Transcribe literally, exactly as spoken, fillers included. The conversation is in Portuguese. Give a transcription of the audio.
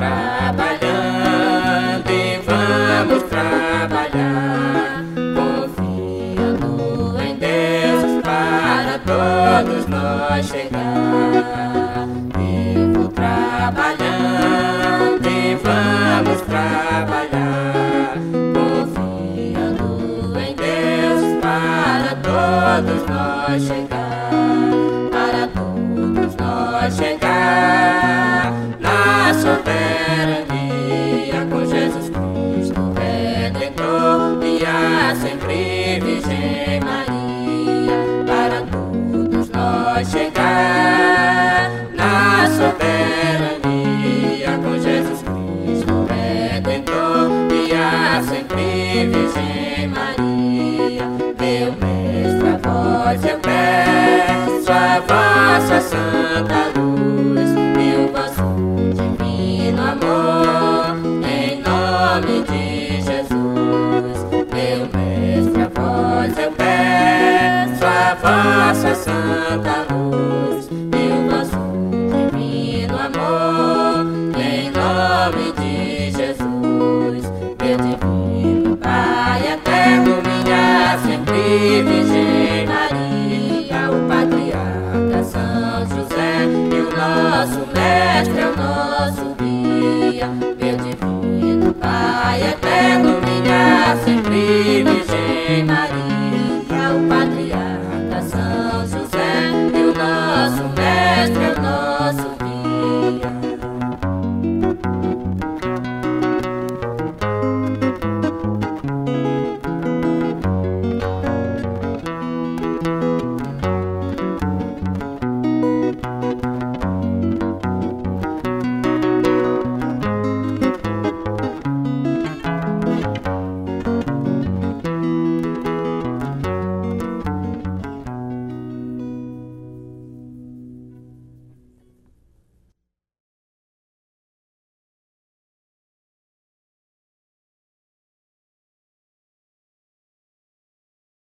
trabalhando e vamos trabalhar, confiando em Deus para todos nós chegar. Vivo trabalhando e vamos trabalhar, confiando em Deus para todos nós chegar, para todos nós chegar na soberania com Jesus Cristo Redentor e a sempre Virgem Maria, para todos nós chegar na soberania com Jesus Cristo Redentor e a sempre Virgem Maria. Meu mestre, a vós eu peço a vossa santa luz e o vosso divino amor, em nome de Jesus. Meu mestre, a vós eu peço a vossa santa luz e o vosso divino amor, em nome de Jesus. Meu divino Pai eterno, minha sempre Virgem Maria, o patriarca São José e o nosso mestre é o nosso guia. Meu divino Pai eterno, minha sempre Virgem Maria,